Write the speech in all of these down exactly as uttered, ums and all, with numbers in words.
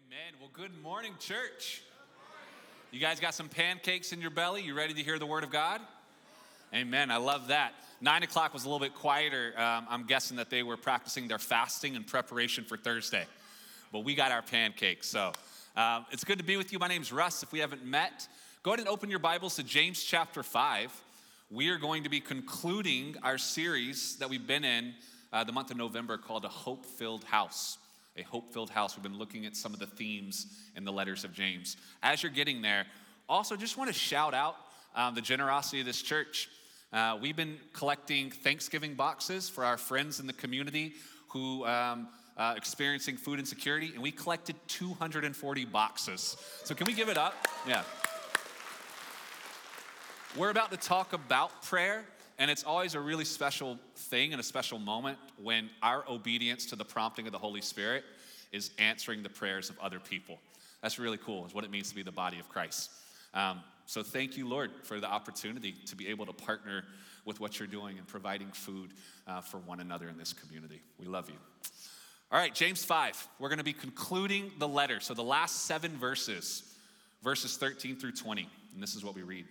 Amen. Well, good morning, church. You guys got some pancakes in your belly? You ready to hear the word of God? Amen. I love that. Nine o'clock was a little bit quieter. Um, I'm guessing that they were practicing their fasting in preparation for Thursday. But we got our pancakes. So um, it's good to be with you. My name's Russ. If we haven't met, go ahead and open your Bibles to James chapter five. We are going to be concluding our series that we've been in uh, the month of November called A Hope-Filled House. A hope-filled house. We've been looking at some of the themes in the letters of James. As you're getting there, also just want to shout out um, the generosity of this church. Uh, we've been collecting Thanksgiving boxes for our friends in the community who um, uh, experiencing food insecurity, and we collected two hundred forty boxes. So can we give it up? Yeah. We're about to talk about prayer, and it's always a really special thing and a special moment when our obedience to the prompting of the Holy Spirit is answering the prayers of other people. That's really cool, is what it means to be the body of Christ. Um, so thank you, Lord, for the opportunity to be able to partner with what you're doing and providing food uh, for one another in this community. We love you. All right, James five. We're going to be concluding the letter. So the last seven verses, verses thirteen through twenty, and this is what we read.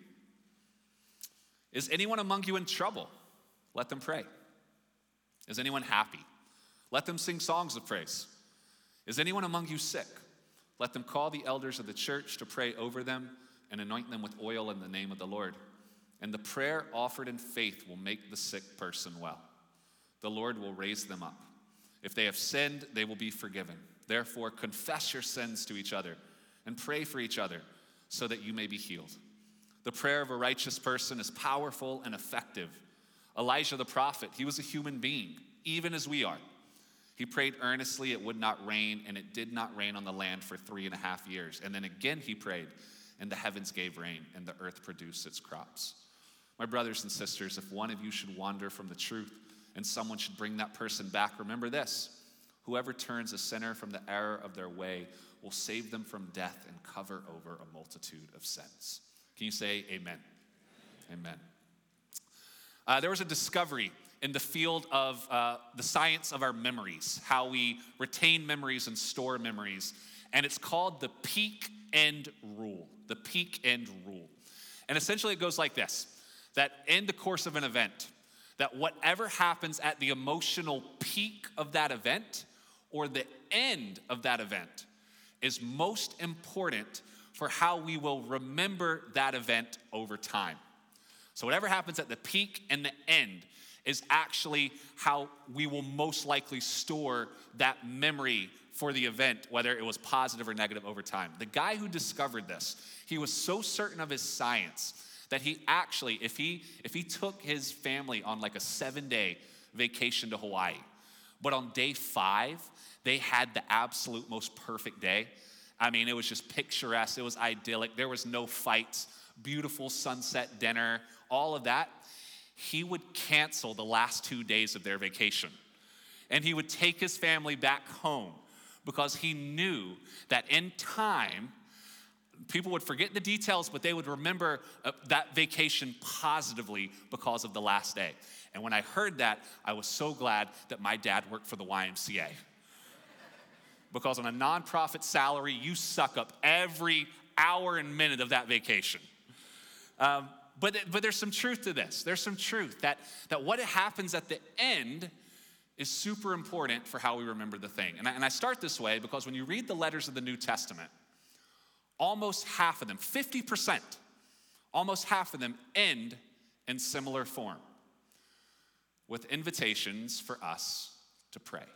Is anyone among you in trouble? Let them pray. Is anyone happy? Let them sing songs of praise. Is anyone among you sick? Let them call the elders of the church to pray over them and anoint them with oil in the name of the Lord. And the prayer offered in faith will make the sick person well. The Lord will raise them up. If they have sinned, they will be forgiven. Therefore, confess your sins to each other and pray for each other so that you may be healed. The prayer of a righteous person is powerful and effective. Elijah the prophet, he was a human being, even as we are. He prayed earnestly, it would not rain, and it did not rain on the land for three and a half years. And then again he prayed, and the heavens gave rain, and the earth produced its crops. My brothers and sisters, if one of you should wander from the truth, and someone should bring that person back, remember this: whoever turns a sinner from the error of their way will save them from death and cover over a multitude of sins. Can you say amen? Amen. Amen. Uh, there was a discovery in the field of uh, the science of our memories, how we retain memories and store memories, and it's called the peak end rule, the peak end rule. And essentially it goes like this, that in the course of an event, that whatever happens at the emotional peak of that event or the end of that event is most important for how we will remember that event over time. So whatever happens at the peak and the end is actually how we will most likely store that memory for the event, whether it was positive or negative over time. The guy who discovered this, he was so certain of his science that he actually, if he if he took his family on like a seven-day vacation to Hawaii, but on day five, they had the absolute most perfect day. I mean, it was just picturesque. It was idyllic. There was no fights, beautiful sunset dinner, all of that. He would cancel the last two days of their vacation. And he would take his family back home because he knew that in time, people would forget the details, but they would remember uh, that vacation positively because of the last day. And when I heard that, I was so glad that my dad worked for the Y M C A. Because on a nonprofit salary, you suck up every hour and minute of that vacation. Um, but, but there's some truth to this. There's some truth that, that what happens at the end is super important for how we remember the thing. And I, and I start this way because when you read the letters of the New Testament, almost half of them, fifty percent, almost half of them end in similar form with invitations for us to pray.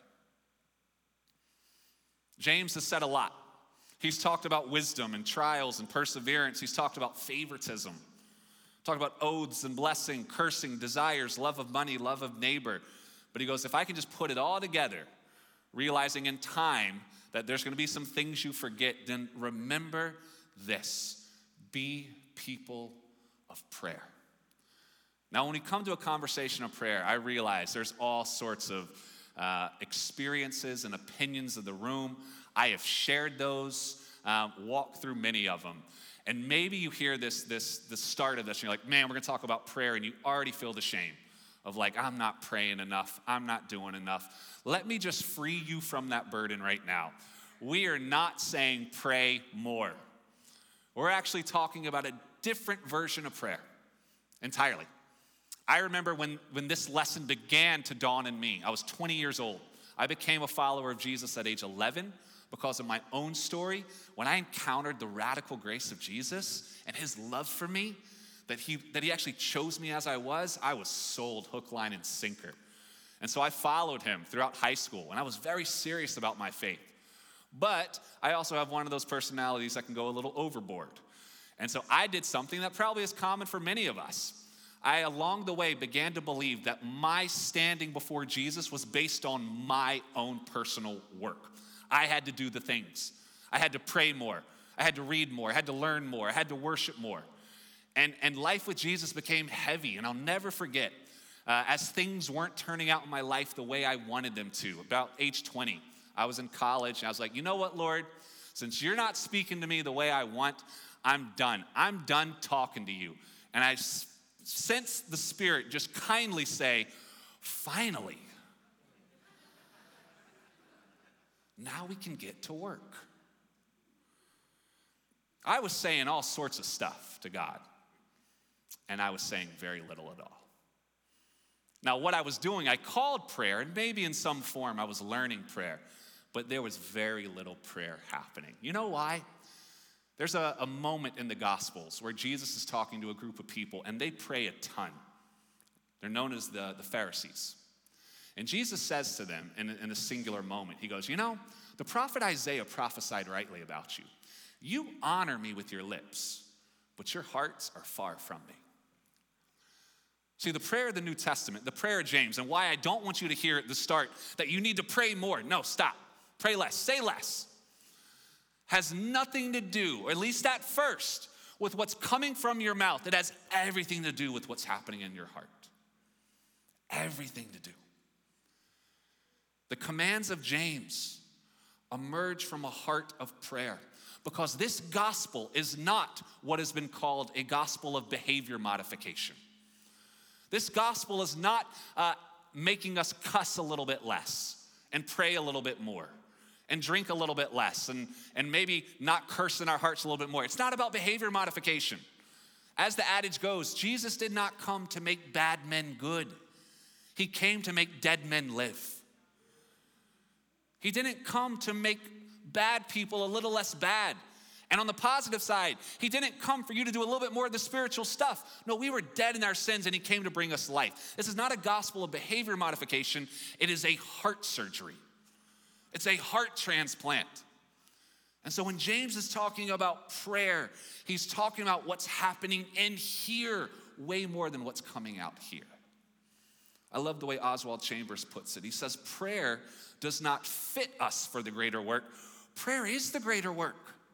James has said a lot. He's talked about wisdom and trials and perseverance. He's talked about favoritism, talked about oaths and blessing, cursing, desires, love of money, love of neighbor. But he goes, if I can just put it all together, realizing in time that there's going to be some things you forget, then remember this: be people of prayer. Now, when we come to a conversation of prayer, I realize there's all sorts of Uh, experiences and opinions of the room. I have shared those, um, walked through many of them. And maybe you hear this, this, the start of this, and you're like, man, we're gonna talk about prayer, and you already feel the shame of like, I'm not praying enough, I'm not doing enough. Let me just free you from that burden right now. we are not saying pray more. We're actually talking about a different version of prayer entirely. I remember when, when this lesson began to dawn in me. I was twenty years old. I became a follower of Jesus at age eleven because of my own story. When I encountered the radical grace of Jesus and his love for me, that he, that he actually chose me as I was, I was sold hook, line, and sinker. And so I followed him throughout high school, and I was very serious about my faith. But I also have one of those personalities that can go a little overboard. And so I did something that probably is common for many of us. I, along the way, began to believe that my standing before Jesus was based on my own personal work. I had to do the things. I had to pray more. I had to read more. I had to learn more. I had to worship more. And, and life with Jesus became heavy, and I'll never forget, uh, as things weren't turning out in my life the way I wanted them to. About age twenty, I was in college, and I was like, you know what, Lord? Since you're not speaking to me the way I want, I'm done. I'm done talking to you. And I s- sensed the Spirit just kindly say, finally. Now we can get to work. I was saying all sorts of stuff to God, and I was saying very little at all. Now, what I was doing, I called prayer, and maybe in some form I was learning prayer, but there was very little prayer happening. You know why? There's a, a moment in the Gospels where Jesus is talking to a group of people, and they pray a ton. They're known as the, the Pharisees. And Jesus says to them in, in a singular moment, he goes, you know, the prophet Isaiah prophesied rightly about you. You honor me with your lips, but your hearts are far from me. See, the prayer of the New Testament, the prayer of James, and why I don't want you to hear at the start that you need to pray more. No, stop. Pray less. Say less. Has nothing to do, or at least at first, with what's coming from your mouth. It has everything to do with what's happening in your heart. Everything to do. The commands of James emerge from a heart of prayer, because this gospel is not what has been called a gospel of behavior modification. This gospel is not uh, making us cuss a little bit less and pray a little bit more and drink a little bit less and, and maybe not curse in our hearts a little bit more. It's not about behavior modification. As the adage goes, Jesus did not come to make bad men good. He came to make dead men live. He didn't come to make bad people a little less bad. And on the positive side, he didn't come for you to do a little bit more of the spiritual stuff. No, we were dead in our sins, and he came to bring us life. This is not a gospel of behavior modification. It is a heart surgery. It's a heart transplant. And so when James is talking about prayer, he's talking about what's happening in here way more than what's coming out here. I love the way Oswald Chambers puts it. He says, prayer does not fit us for the greater work. Prayer is the greater work.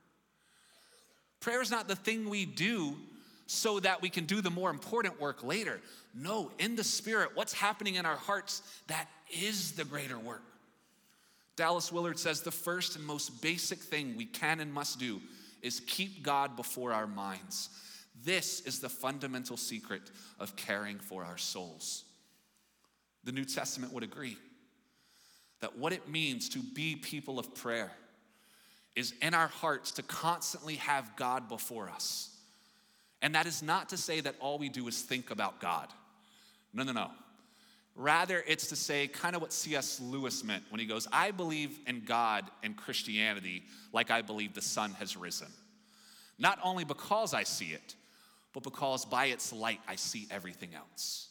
Prayer is not the thing we do so that we can do the more important work later. No, in the Spirit, what's happening in our hearts, that is the greater work. Dallas Willard says the first and most basic thing we can and must do is keep God before our minds. This is the fundamental secret of caring for our souls. The New Testament would agree that what it means to be people of prayer is in our hearts to constantly have God before us. And that is not to say that all we do is think about God. No, no, no. Rather, it's to say kind of what C S Lewis meant when he goes, I believe in God and Christianity like I believe the sun has risen. Not only because I see it, but because by its light I see everything else.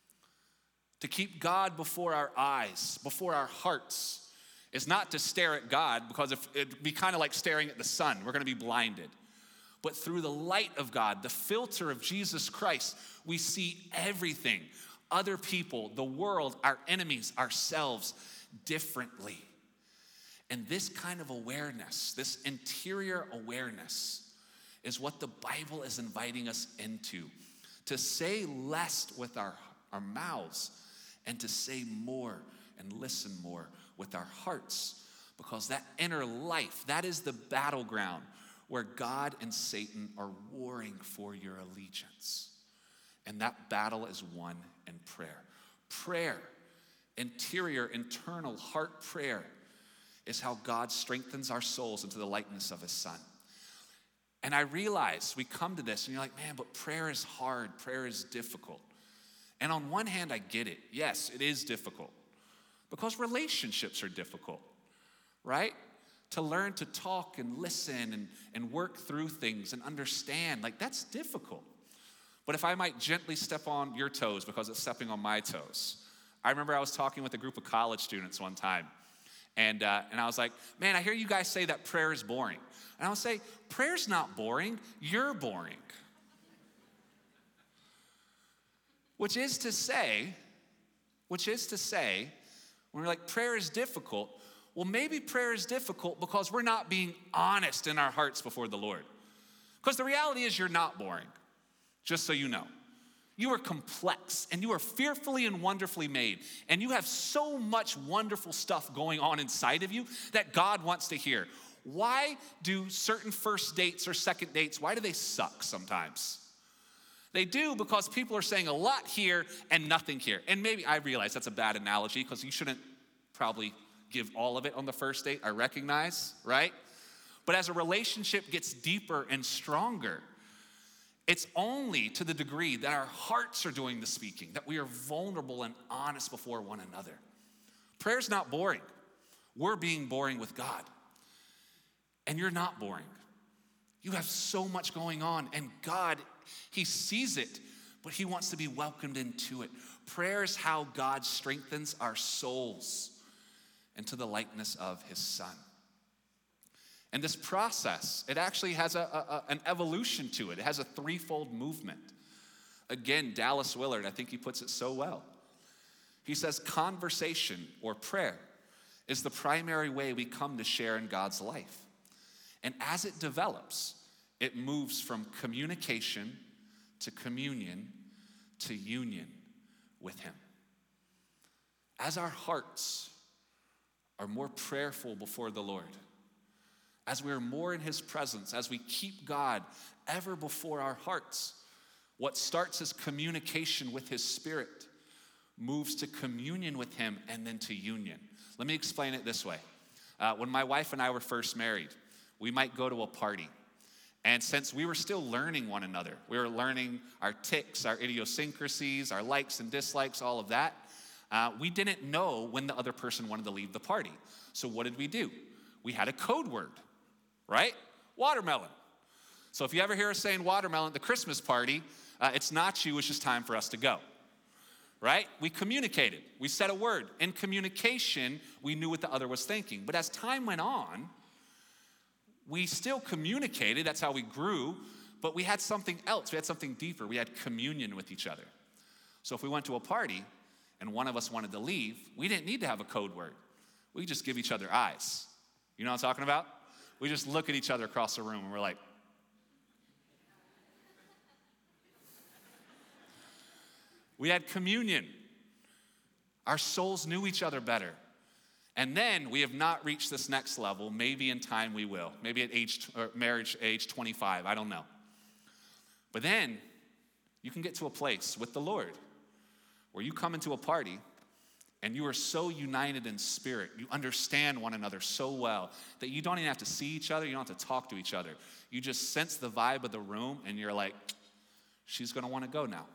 To keep God before our eyes, before our hearts, is not to stare at God, because if, it'd be kind of like staring at the sun. We're going to be blinded. But through the light of God, the filter of Jesus Christ, we see everything, other people, the world, our enemies, ourselves, differently. And this kind of awareness, this interior awareness, is what the Bible is inviting us into. To say less with our, our mouths and to say more and listen more with our hearts, because that inner life, that is the battleground where God and Satan are warring for your allegiance. And that battle is won in prayer. Prayer, interior, internal heart prayer, is how God strengthens our souls into the likeness of his Son. And I realize we come to this and you're like, man, but prayer is hard, prayer is difficult. And on one hand, I get it. Yes, it is difficult because relationships are difficult, right? To learn to talk and listen and, and work through things and understand, like that's difficult. But if I might gently step on your toes because it's stepping on my toes. I remember I was talking with a group of college students one time, and, uh, and I was like, man, I hear you guys say that prayer is boring. And I would say, prayer's not boring, you're boring. Which is to say, which is to say, when we're like, prayer is difficult, well, maybe prayer is difficult because we're not being honest in our hearts before the Lord. Because the reality is you're not boring, just so you know. You are complex, and you are fearfully and wonderfully made, and you have so much wonderful stuff going on inside of you that God wants to hear. Why do certain first dates or second dates, why do they suck sometimes? They do because people are saying a lot here and nothing here. And maybe I realize that's a bad analogy because you shouldn't probably give all of it on the first date, I recognize, right? But as a relationship gets deeper and stronger, it's only to the degree that our hearts are doing the speaking, that we are vulnerable and honest before one another. Prayer's not boring. We're being boring with God. And you're not boring. You have so much going on, and God, he sees it, but he wants to be welcomed into it. Prayer is how God strengthens our souls into the likeness of his Son. And this process, it actually has a, a, an evolution to it. It has a threefold movement. Again, Dallas Willard, I think he puts it so well. He says, conversation or prayer is the primary way we come to share in God's life. And as it develops, it moves from communication to communion to union with him. As our hearts are more prayerful before the Lord, as we are more in his presence, as we keep God ever before our hearts, what starts as communication with his Spirit moves to communion with him and then to union. Let me explain it this way. Uh, when my wife and I were first married, we might go to a party. And since we were still learning one another, we were learning our tics, our idiosyncrasies, our likes and dislikes, all of that, uh, we didn't know when the other person wanted to leave the party. So what did we do? We had a code word, right? Watermelon. So if you ever hear us saying watermelon at the Christmas party, uh, it's not you, it's just time for us to go, right? We communicated. We said a word. In communication, we knew what the other was thinking. But as time went on, we still communicated, that's how we grew, but we had something else. We had something deeper. We had communion with each other. So if we went to a party and one of us wanted to leave, we didn't need to have a code word. We just give each other eyes. You know what I'm talking about? We just look at each other across the room and we're like, we had communion. Our souls knew each other better. And then we have not reached this next level. Maybe in time we will. Maybe at age or marriage age twenty-five. I don't know. But then you can get to a place with the Lord where you come into a party and you are so united in spirit. You understand one another so well that you don't even have to see each other. You don't have to talk to each other. You just sense the vibe of the room and you're like, she's going to want to go now.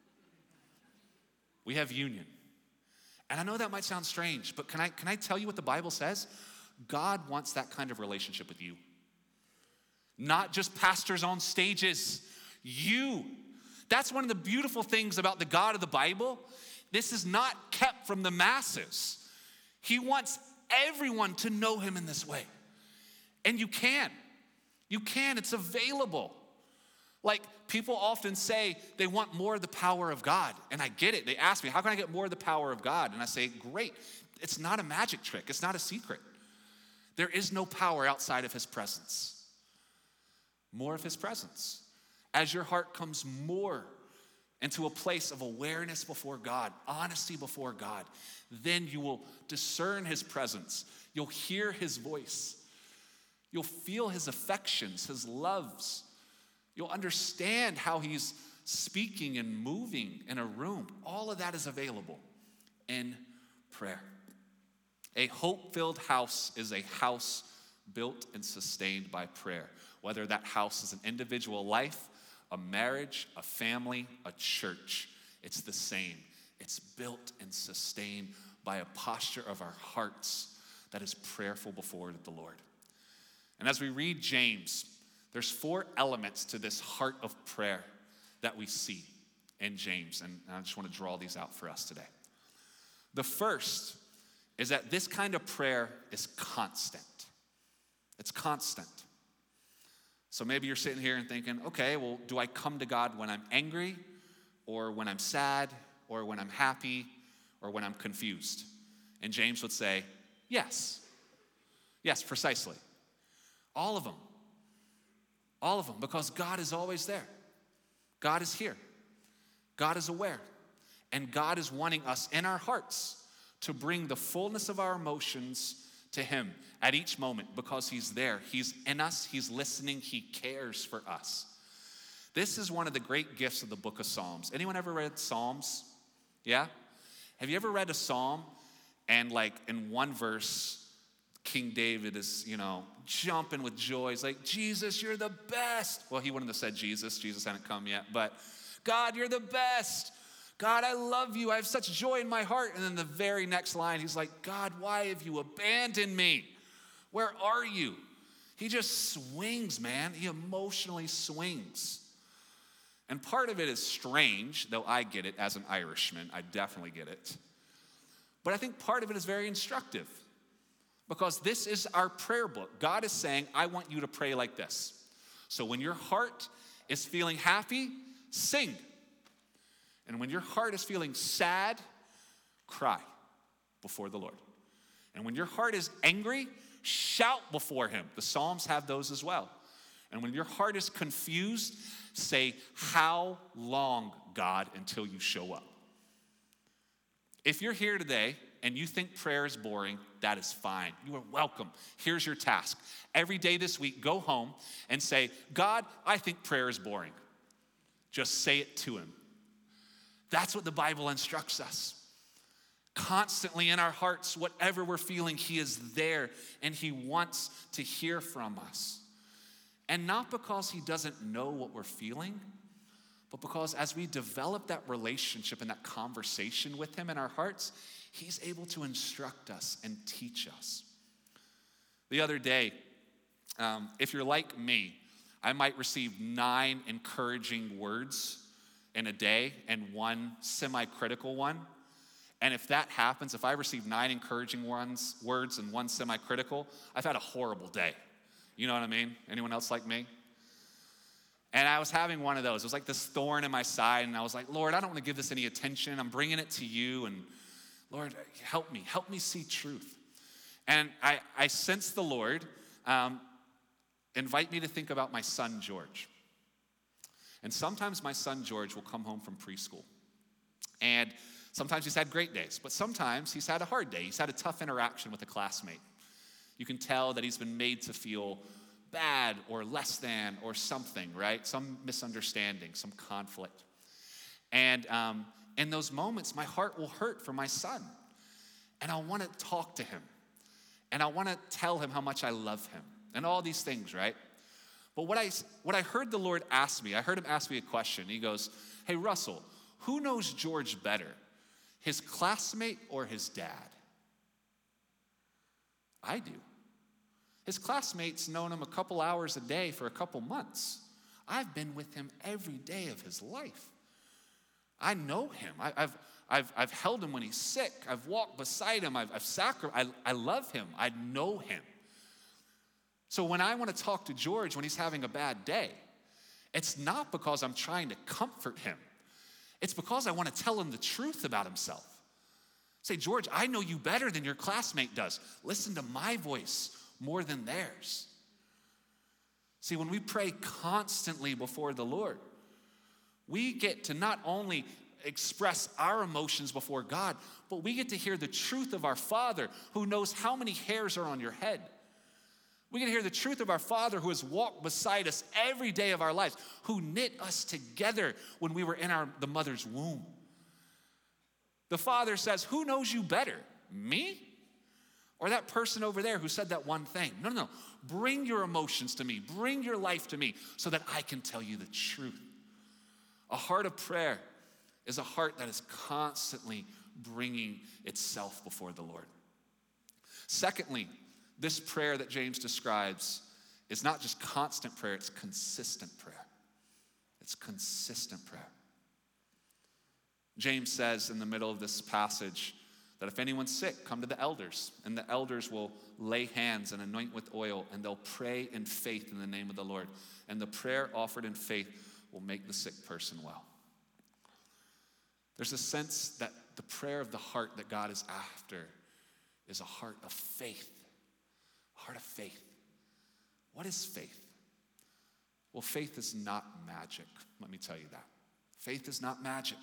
We have union. And I know that might sound strange, but can I, can I tell you what the Bible says? God wants that kind of relationship with you. Not just pastors on stages, you. That's one of the beautiful things about the God of the Bible. This is not kept from the masses. He wants everyone to know him in this way. And you can. You can, it's available. Like, people often say they want more of the power of God. And I get it. They ask me, how can I get more of the power of God? And I say, great. It's not a magic trick. It's not a secret. There is no power outside of his presence. More of his presence. As your heart comes more into a place of awareness before God, honesty before God, then you will discern his presence. You'll hear his voice. You'll feel his affections, his loves. You'll understand how he's speaking and moving in a room. All of that is available in prayer. A hope-filled house is a house built and sustained by prayer. Whether that house is an individual life, a marriage, a family, a church, it's the same. It's built and sustained by a posture of our hearts that is prayerful before the Lord. And as we read James, there's four elements to this heart of prayer that we see in James, and I just want to draw these out for us today. The first is that this kind of prayer is constant. It's constant. So maybe you're sitting here and thinking, okay, well, do I come to God when I'm angry, or when I'm sad, or when I'm happy, or when I'm confused? And James would say, yes. Yes, precisely. All of them. All of them, because God is always there. God is here. God is aware. And God is wanting us in our hearts to bring the fullness of our emotions to him at each moment, because he's there. He's in us. He's listening. He cares for us. This is one of the great gifts of the book of Psalms. Anyone ever read Psalms? Yeah? Have you ever read a psalm and like in one verse, King David is, you know, jumping with joy. He's like, Jesus, you're the best. Well, he wouldn't have said Jesus. Jesus hadn't come yet. But God, you're the best. God, I love you. I have such joy in my heart. And then the very next line, he's like, God, why have you abandoned me? Where are you? He just swings, man. He emotionally swings. And part of it is strange, though I get it as an Irishman. I definitely get it. But I think part of it is very instructive, because this is our prayer book. God is saying, I want you to pray like this. So when your heart is feeling happy, sing. And when your heart is feeling sad, cry before the Lord. And when your heart is angry, shout before him. The Psalms have those as well. And when your heart is confused, say, how long, God, until you show up? If you're here today and you think prayer is boring, that is fine. You are welcome. Here's your task. Every day this week, go home and say, God, I think prayer is boring. Just say it to him. That's what the Bible instructs us. Constantly in our hearts, whatever we're feeling, he is there and he wants to hear from us. And not because he doesn't know what we're feeling, but because as we develop that relationship and that conversation with him in our hearts, he's able to instruct us and teach us. The other day, um, if you're like me, I might receive nine encouraging words in a day and one semi-critical one. And if that happens, if I receive nine encouraging ones, words and one semi-critical, I've had a horrible day. You know what I mean? Anyone else like me? And I was having one of those. It was like this thorn in my side, and I was like, Lord, I don't want to give this any attention. I'm bringing it to you, and Lord, help me. Help me see truth. And I, I sensed the Lord um, invite me to think about my son, George. And sometimes my son, George, will come home from preschool. And sometimes he's had great days, but sometimes he's had a hard day. He's had a tough interaction with a classmate. You can tell that he's been made to feel bad or less than or something, right? Some misunderstanding, some conflict. And um, in those moments, my heart will hurt for my son. And I want to talk to him. And I want to tell him how much I love him. And all these things, right? But what I, what I heard the Lord ask me, I heard him ask me a question. He goes, hey, Russell, who knows George better, his classmate or his dad? I do. His classmates known him a couple hours a day for a couple months. I've been with him every day of his life. I know him. I, I've, I've, I've held him when he's sick. I've walked beside him. I've, I've sacrificed. I, I love him. I know him. So when I want to talk to George when he's having a bad day, it's not because I'm trying to comfort him. It's because I want to tell him the truth about himself. Say, George, I know you better than your classmate does. Listen to my voice more than theirs. See, when we pray constantly before the Lord, we get to not only express our emotions before God, but we get to hear the truth of our Father who knows how many hairs are on your head. We get to hear the truth of our Father who has walked beside us every day of our lives, who knit us together when we were in our, the mother's womb. The Father says, who knows you better? Me? Or that person over there who said that one thing. No, no, no. Bring your emotions to me. Bring your life to me so that I can tell you the truth. A heart of prayer is a heart that is constantly bringing itself before the Lord. Secondly, this prayer that James describes is not just constant prayer, it's consistent prayer. It's consistent prayer. James says in the middle of this passage that if anyone's sick, come to the elders, and the elders will lay hands and anoint with oil, and they'll pray in faith in the name of the Lord. And the prayer offered in faith will make the sick person well. There's a sense that the prayer of the heart that God is after is a heart of faith. A heart of faith. What is faith? Well, faith is not magic. Let me tell you that. Faith is not magic.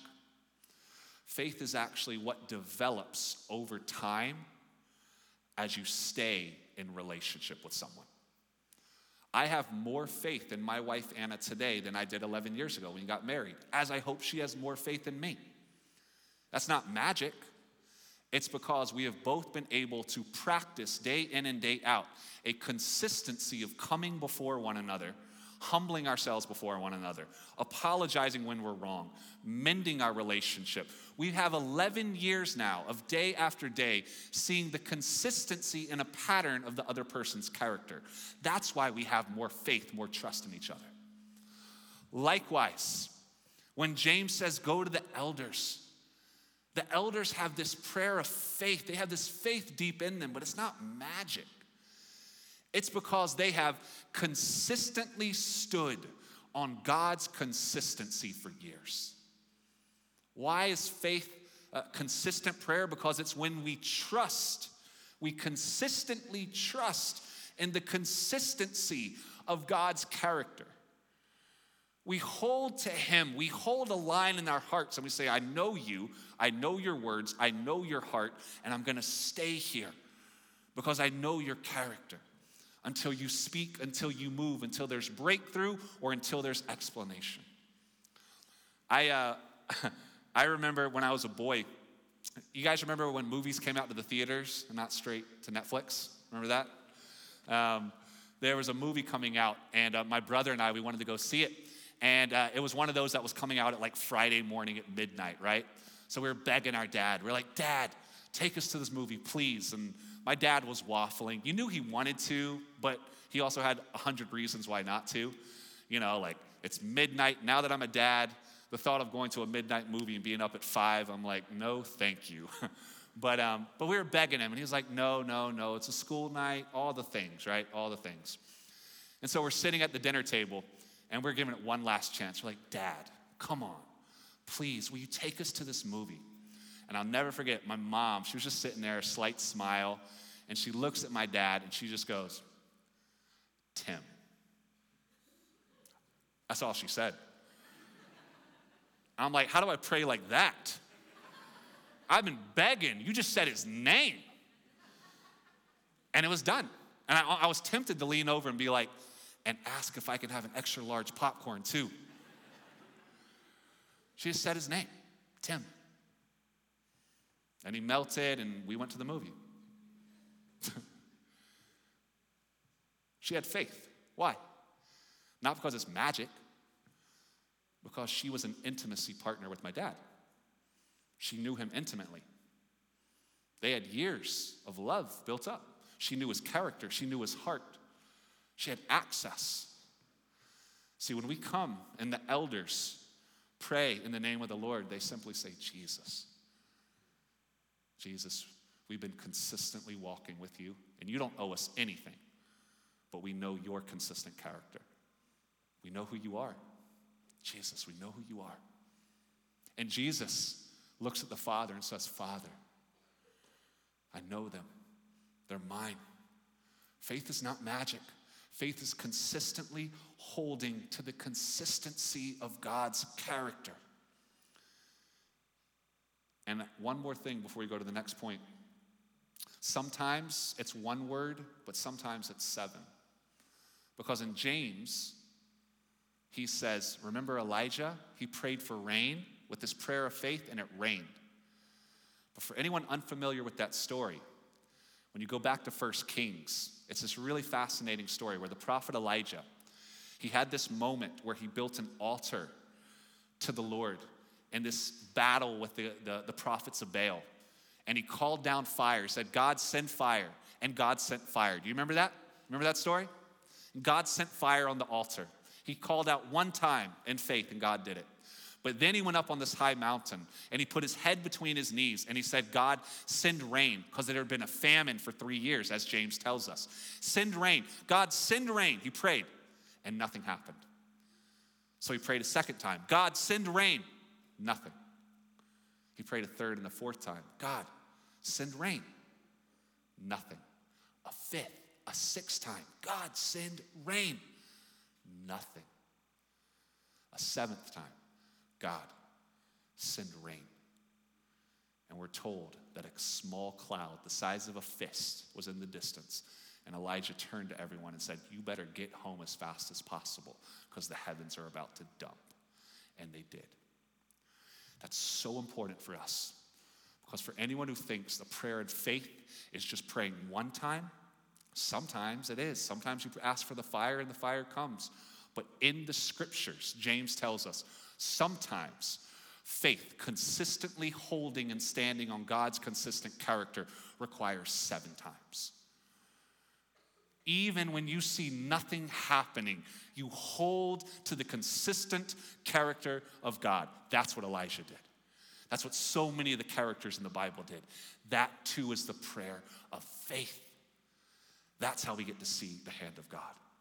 Faith is actually what develops over time as you stay in relationship with someone. I have more faith in my wife Anna today than I did eleven years ago when we got married, as I hope she has more faith in me. That's not magic. It's because we have both been able to practice day in and day out a consistency of coming before one another, humbling ourselves before one another, apologizing when we're wrong, mending our relationship. We have eleven years now of day after day seeing the consistency in a pattern of the other person's character. That's why we have more faith, more trust in each other. Likewise, when James says, go to the elders, the elders have this prayer of faith. They have this faith deep in them, but it's not magic. It's because they have consistently stood on God's consistency for years. Why is faith a consistent prayer? Because it's when we trust, we consistently trust in the consistency of God's character. We hold to him, we hold a line in our hearts and we say, I know you, I know your words, I know your heart, and I'm gonna stay here because I know your character. Until you speak, until you move, until there's breakthrough, or until there's explanation. I uh, I remember when I was a boy, you guys remember when movies came out to the theaters and not straight to Netflix? Remember that? Um, there was a movie coming out, and uh, my brother and I, we wanted to go see it. And uh, it was one of those that was coming out at like Friday morning at midnight, right? So we were begging our dad. We were like, Dad, take us to this movie, please. And my dad was waffling. You knew he wanted to, but he also had a hundred reasons why not to. You know, like, it's midnight. Now that I'm a dad, the thought of going to a midnight movie and being up at five, I'm like, no, thank you. but um, but we were begging him, and he was like, no, no, no, it's a school night, all the things, right? All the things. And so we're sitting at the dinner table, and we're giving it one last chance. We're like, Dad, come on. Please, will you take us to this movie? And I'll never forget, my mom, she was just sitting there, a slight smile, and she looks at my dad, and she just goes, Tim. That's all she said. I'm like, how do I pray like that? I've been begging. You just said his name. And it was done. And I, I was tempted to lean over and be like, and ask if I could have an extra large popcorn too. She just said his name, Tim. And he melted, and we went to the movie. She had faith. Why? Not because it's magic, because she was an intimacy partner with my dad. She knew him intimately. They had years of love built up. She knew his character. She knew his heart. She had access. See, when we come and the elders pray in the name of the Lord, they simply say, Jesus. Jesus, we've been consistently walking with you, and you don't owe us anything, but we know your consistent character. We know who you are. Jesus, we know who you are. And Jesus looks at the Father and says, Father, I know them. They're mine. Faith is not magic. Faith is consistently holding to the consistency of God's character. And one more thing before we go to the next point. Sometimes it's one word, but sometimes it's seven. Because in James, he says, remember Elijah? He prayed for rain with this prayer of faith, and it rained. But for anyone unfamiliar with that story, When you go back to First Kings, it's this really fascinating story where the prophet Elijah, he had this moment where he built an altar to the Lord in this battle with the, the, the prophets of Baal. And he called down fire, said, God, send fire. And God sent fire. Do you remember that? Remember that story? God sent fire on the altar. He called out one time in faith, and God did it. But then he went up on this high mountain, and he put his head between his knees, and he said, God, send rain, because there had been a famine for three years, as James tells us. Send rain. God, send rain. He prayed, and nothing happened. So he prayed a second time. God, send rain. Nothing. He prayed a third and a fourth time. God, send rain. Nothing. A fifth, a sixth time. God, send rain. Nothing. A seventh time. God, send rain. And we're told that a small cloud the size of a fist was in the distance. And Elijah turned to everyone and said, you better get home as fast as possible because the heavens are about to dump. And they did. That's so important for us. Because for anyone who thinks the prayer of faith is just praying one time, sometimes it is. Sometimes you ask for the fire and the fire comes. But in the scriptures, James tells us, sometimes faith, consistently holding and standing on God's consistent character, requires seven times. Even when you see nothing happening, you hold to the consistent character of God. That's what Elijah did. That's what so many of the characters in the Bible did. That too is the prayer of faith. That's how we get to see the hand of God.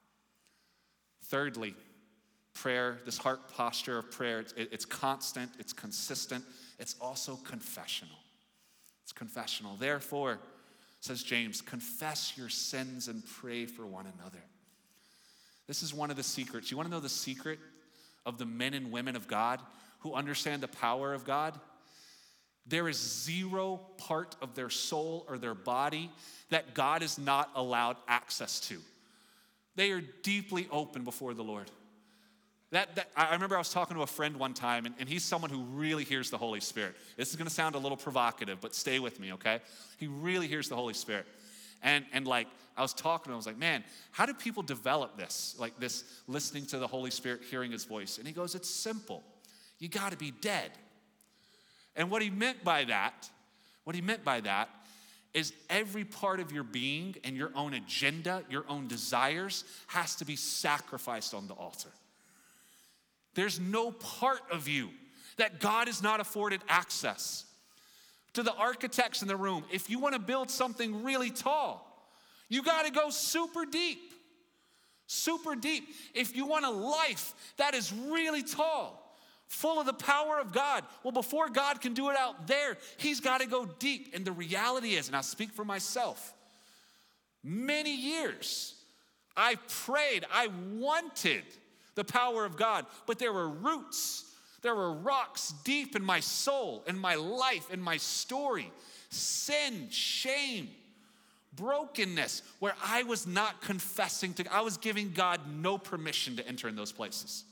Thirdly, prayer, this heart posture of prayer, it's, it's constant, it's consistent, it's also confessional. It's confessional. Therefore, says James, confess your sins and pray for one another. This is one of the secrets. You want to know the secret of the men and women of God who understand the power of God? There is zero part of their soul or their body that God is not allowed access to. They are deeply open before the Lord. That, that I remember I was talking to a friend one time, and, and he's someone who really hears the Holy Spirit. This is going to sound a little provocative, but stay with me, okay? He really hears the Holy Spirit. And, and like, I was talking to him, I was like, man, how do people develop this? Like this listening to the Holy Spirit, hearing his voice. And he goes, it's simple. You got to be dead. And what he meant by that, what he meant by that is every part of your being and your own agenda, your own desires has to be sacrificed on the altar. There's no part of you that God has not afforded access. To the architects in the room, if you want to build something really tall, you got to go super deep. Super deep. If you want a life that is really tall, full of the power of God, well, before God can do it out there, he's got to go deep. And the reality is, and I speak for myself, many years I prayed, I wanted the power of God, but there were roots, there were rocks deep in my soul, in my life, in my story, sin, shame, brokenness, where I was not confessing to, I was giving God no permission to enter in those places.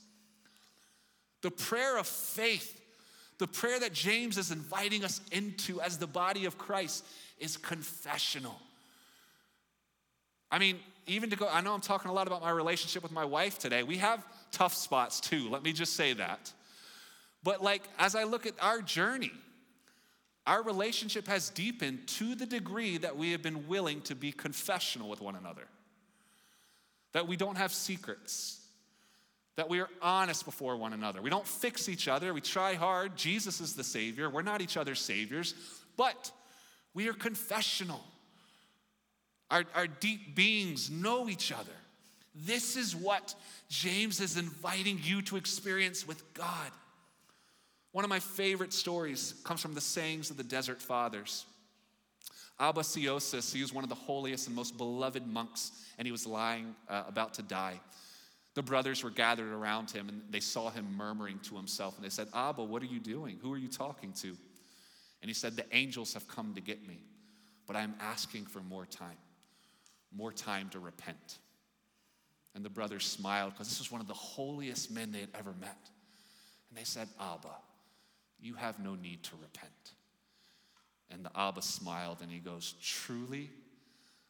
The prayer of faith, the prayer that James is inviting us into as the body of Christ, is confessional. I mean, even to go, I know I'm talking a lot about my relationship with my wife today. We have tough spots too, let me just say that. But like, as I look at our journey, our relationship has deepened to the degree that we have been willing to be confessional with one another. That we don't have secrets. That we are honest before one another. We don't fix each other. We try hard. Jesus is the Savior. We're not each other's saviors. But we are confessional. Our, our deep beings know each other. This is what James is inviting you to experience with God. One of my favorite stories comes from the sayings of the Desert Fathers. Abba Siosis, he was one of the holiest and most beloved monks, and he was lying uh, about to die. The brothers were gathered around him, and they saw him murmuring to himself, and they said, Abba, what are you doing? Who are you talking to? And he said, the angels have come to get me, but I'm asking for more time, more time to repent. And the brothers smiled, because this was one of the holiest men they had ever met. And they said, Abba, you have no need to repent. And the Abba smiled, and he goes, truly,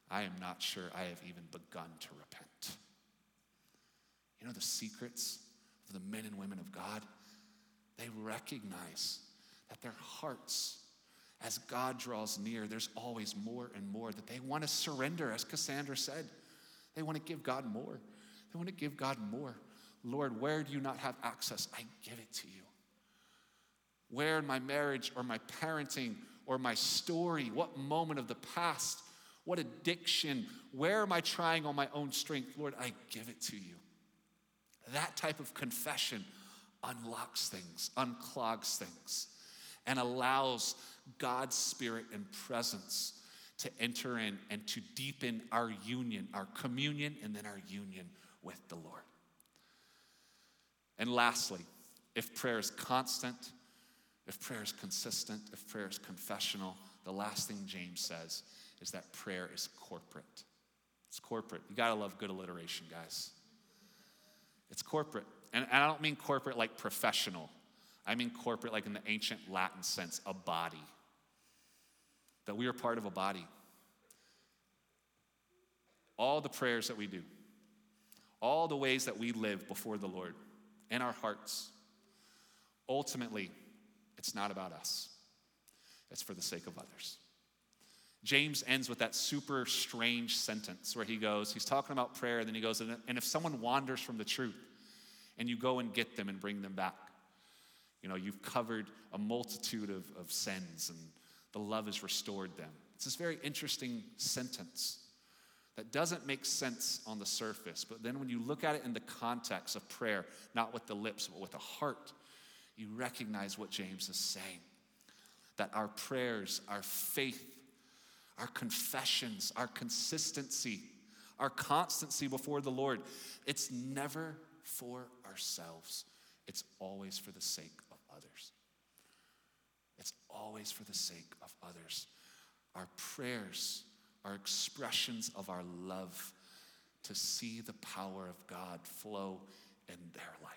I am not sure I have even begun to repent. You know the secrets of the men and women of God? They recognize that their hearts, as God draws near, there's always more and more that they want to surrender, as Cassandra said. They want to give God more. They want to give God more. Lord, where do you not have access? I give it to you. Where in my marriage or my parenting or my story, what moment of the past, what addiction, where am I trying on my own strength? Lord, I give it to you. That type of confession unlocks things, unclogs things, and allows God's Spirit and presence to enter in and to deepen our union, our communion, and then our union with the Lord. And lastly, if prayer is constant, if prayer is consistent, if prayer is confessional, the last thing James says is that prayer is corporate. It's corporate. You gotta love good alliteration, guys. It's corporate. And I don't mean corporate like professional. I mean corporate like in the ancient Latin sense, a body. That we are part of a body. All the prayers that we do, all the ways that we live before the Lord in our hearts, ultimately, it's not about us. It's for the sake of others. James ends with that super strange sentence where he goes, he's talking about prayer, and then he goes, and if someone wanders from the truth, and you go and get them and bring them back, you know, you've covered a multitude of, of sins, and the love has restored them. It's this very interesting sentence that doesn't make sense on the surface, but then when you look at it in the context of prayer, not with the lips, but with the heart, you recognize what James is saying. That our prayers, our faith, our confessions, our consistency, our constancy before the Lord, it's never for ourselves. It's always for the sake of others. It's always for the sake of others. Our prayers are expressions of our love to see the power of God flow in their life.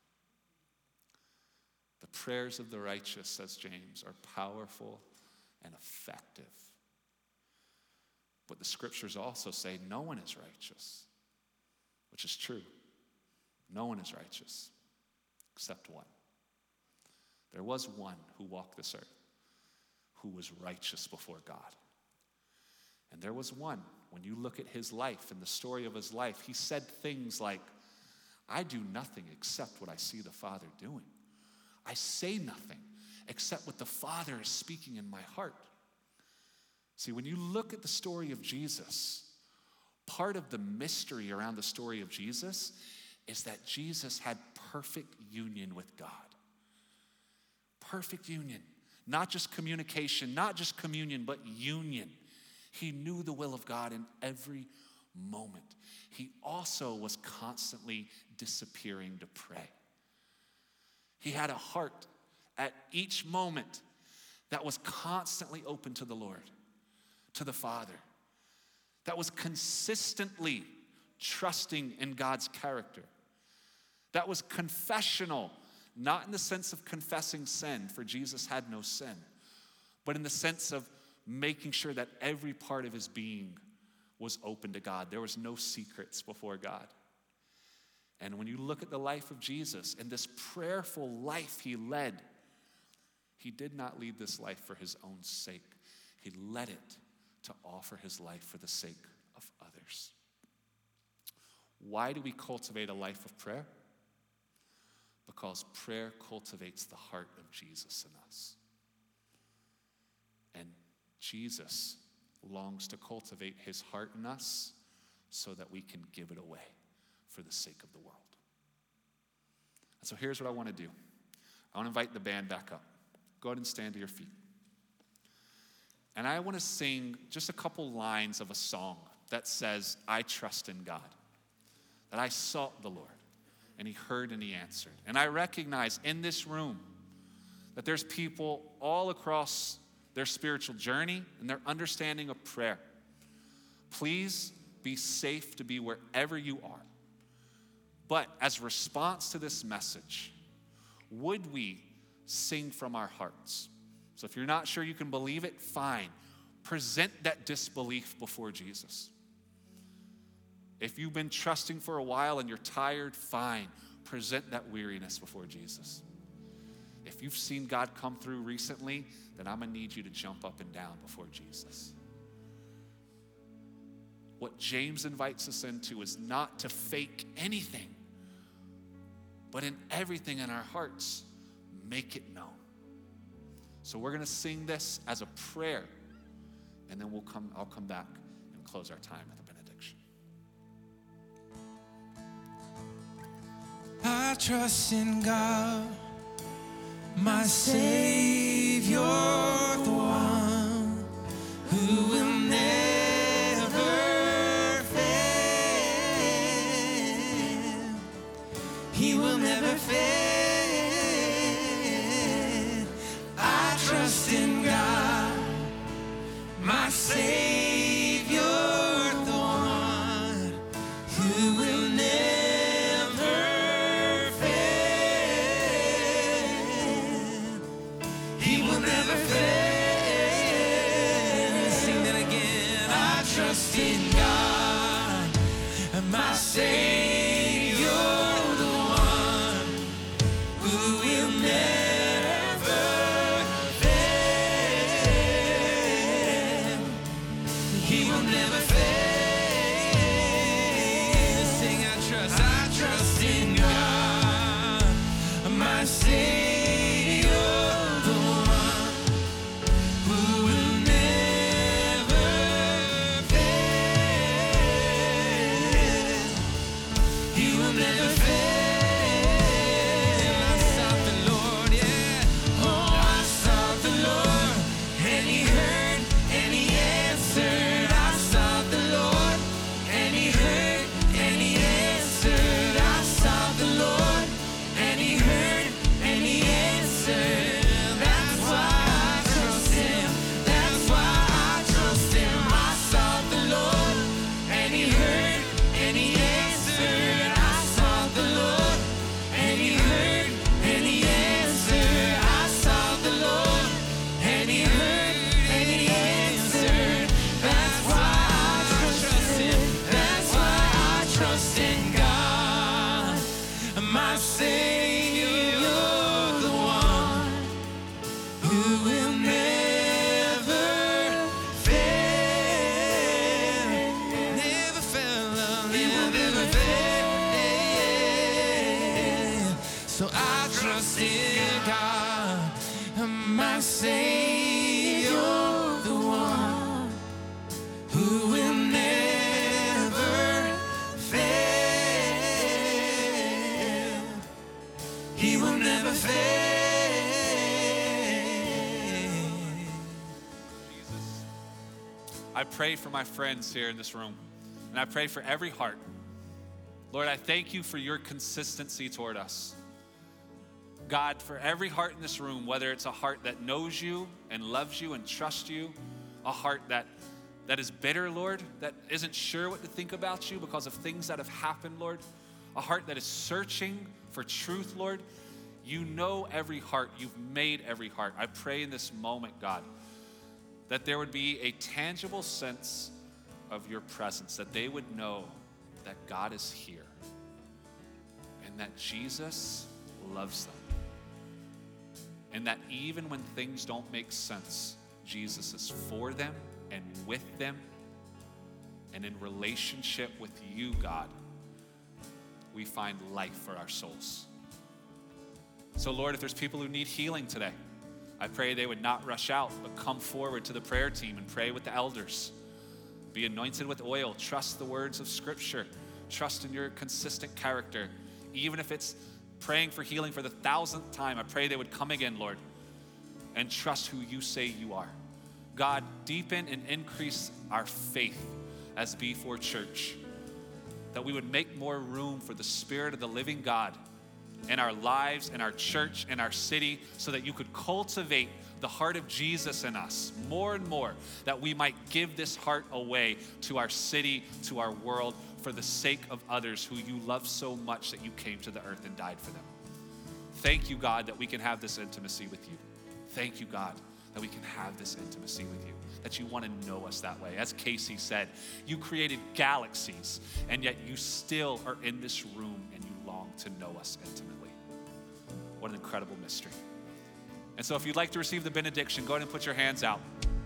The prayers of the righteous, says James, are powerful and effective. But the scriptures also say no one is righteous, which is true. No one is righteous except one. There was one who walked this earth who was righteous before God. And there was one, when you look at his life and the story of his life, he said things like, I do nothing except what I see the Father doing. I say nothing except what the Father is speaking in my heart. See, when you look at the story of Jesus, part of the mystery around the story of Jesus is that Jesus had perfect union with God. Perfect union. Not just communication, not just communion, but union. He knew the will of God in every moment. He also was constantly disappearing to pray. He had a heart at each moment that was constantly open to the Lord, to the Father, that was consistently trusting in God's character, that was confessional, not in the sense of confessing sin, for Jesus had no sin, but in the sense of making sure that every part of his being was open to God. There was no secrets before God. And when you look at the life of Jesus and this prayerful life he led, he did not lead this life for his own sake. He led it to offer his life for the sake of others. Why do we cultivate a life of prayer? Because prayer cultivates the heart of Jesus in us. And Jesus longs to cultivate his heart in us so that we can give it away for the sake of the world. And so here's what I want to do. I want to invite the band back up. Go ahead and stand to your feet. And I want to sing just a couple lines of a song that says, I trust in God, that I sought the Lord, and he heard and he answered. And I recognize in this room that there's people all across their spiritual journey and their understanding of prayer. Please be safe to be wherever you are. But as a response to this message, would we sing from our hearts? So if you're not sure you can believe it, fine. Present that disbelief before Jesus. If you've been trusting for a while and you're tired, fine. Present that weariness before Jesus. If you've seen God come through recently, then I'm going to need you to jump up and down before Jesus. What James invites us into is not to fake anything, but in everything in our hearts, make it known. So we're going to sing this as a prayer, and then we'll come, I'll come back and close our time with a benediction. I trust in God, my Savior, the one who will never fail. He will never fail. I trust in God, my Savior, the one who will never fail. He will never fail. Sing that again. I trust in God, my Savior, the one who will never fail. He will never fail. Sing, I trust, I trust in God, my Savior, the one who will never fail. He will never fail. I sought the Lord, yeah. Oh, I sought the Lord, and He heard, and He answered. I sought the Lord, and He heard, and He answered. I sought the Lord, and He heard, and He answered. That's why I trust Him. That's why I trust Him. I sought the Lord, and He heard, and He answered. I sought the Lord, and He heard, and He answered. I sought the Lord, and He heard, and He answered. That's why I trust Him. That's why I trust in God, my Savior, the one who will never fail. Never fail, love. He will never fail. So I trust in God, my Savior, the one who will never fail. He will never fail. Jesus, I pray for my friends here in this room, and I pray for every heart. Lord, I thank you for your consistency toward us. God, for every heart in this room, whether it's a heart that knows you and loves you and trusts you, a heart that, that is bitter, Lord, that isn't sure what to think about you because of things that have happened, Lord, a heart that is searching for truth, Lord, you know every heart. You've made every heart. I pray in this moment, God, that there would be a tangible sense of your presence, that they would know that God is here and that Jesus loves them. And that even when things don't make sense, Jesus is for them and with them. And in relationship with you, God, we find life for our souls. So Lord, if there's people who need healing today, I pray they would not rush out, but come forward to the prayer team and pray with the elders. Be anointed with oil. Trust the words of Scripture. Trust in your consistent character. Even if it's praying for healing for the thousandth time, I pray they would come again, Lord, and trust who you say you are. God, deepen and increase our faith as B four Church, that we would make more room for the Spirit of the living God in our lives, in our church, in our city, so that you could cultivate the heart of Jesus in us more and more, that we might give this heart away to our city, to our world, for the sake of others who you love so much that you came to the earth and died for them. Thank you, God, that we can have this intimacy with you. Thank you, God, that we can have this intimacy with you, that you want to know us that way. As Casey said, you created galaxies, and yet you still are in this room and you long to know us intimately. What an incredible mystery. And so if you'd like to receive the benediction, go ahead and put your hands out.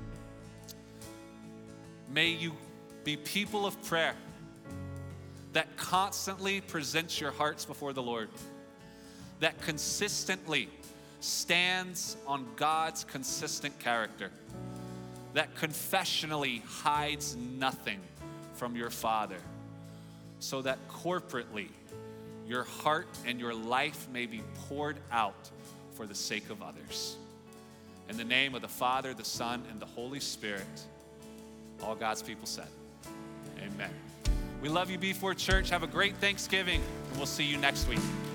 May you be people of prayer that constantly presents your hearts before the Lord, that consistently stands on God's consistent character, that confessionally hides nothing from your Father, so that corporately your heart and your life may be poured out for the sake of others. In the name of the Father, the Son, and the Holy Spirit, all God's people said, amen. We love you, B four Church. Have a great Thanksgiving, and we'll see you next week.